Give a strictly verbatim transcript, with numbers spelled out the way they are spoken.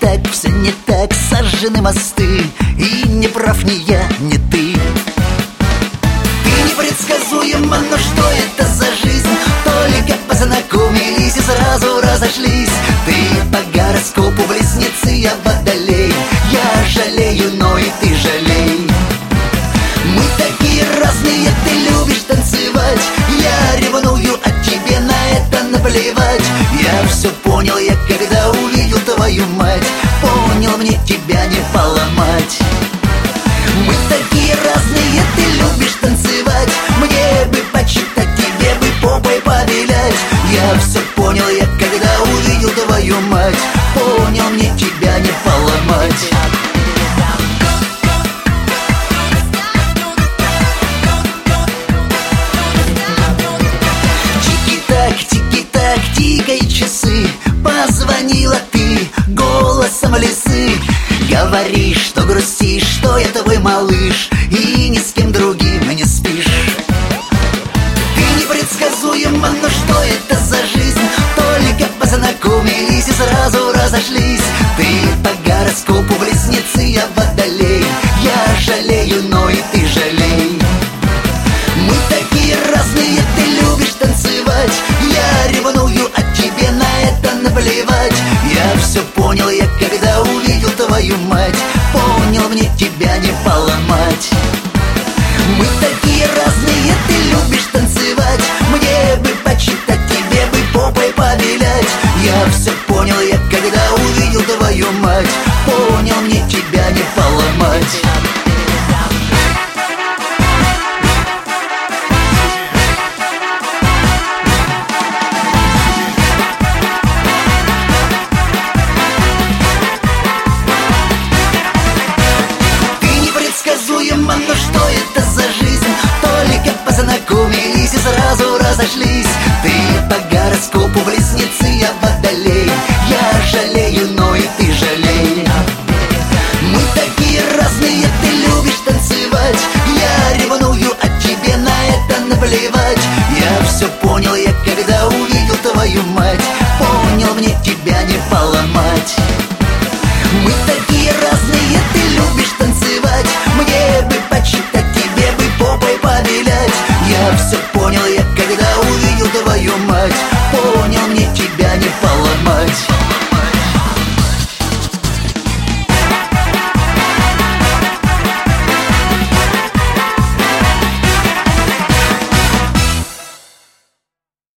так, все не так, сожжены мосты. И не прав ни я, ни ты. Ты непредсказуема, но что это за жизнь? Только познакомились и сразу разошлись. Ты по гороскопу близнецы, я водолей. Я жалею, но и ты жалей. Мы такие разные, ты любишь танцевать. Я ревную, а тебе на это наплевать. Я все понял, я когда увидел твою мать. Понял, мне тебя не поломать. Мы такие разные, ты любишь танцевать. Мне бы почитать, тебе бы попой повилять. Я все понял, я когда увидел твою мать. Понял, мне тебя не поломать. Тики-так, тикай часы. Позвонила ты голосом лисы. Говоришь, что грустишь, что я твой малыш, и ни с кем другим не спишь. Ты непредсказуема, но что это за жизнь? Только познакомились и сразу разошлись. Ты по гороскопу близнецы, я водолей. Я жалею, но и ты жалей. Мы такие разные, ты любишь танцевать. Я ревную, а тебе на это наплевать. Я все понял, я когда увидел твою мать. Понял, мне тебя не поломать. Мы такие разные, ты любишь танцевать. Мне бы почитать, тебе бы попой повилять. Я все понял, я когда увидел твою мать. Понял, мне тебя не поломать. Но что это за жизнь? Только познакомились и сразу разошлись. Ты по гороскопу близнецы, я водолей. Я жалею, но и ты жалей. Мы такие разные, ты любишь танцевать. Я ревную, а тебе на это наплевать. Я все понял, я когда увидел твою мать. Понял, мне тебя не поломать. Мы такие разные, ты любишь танцевать. Мне бы почитать, тебе бы попой повилять. Я все понял, я когда увидел твою мать.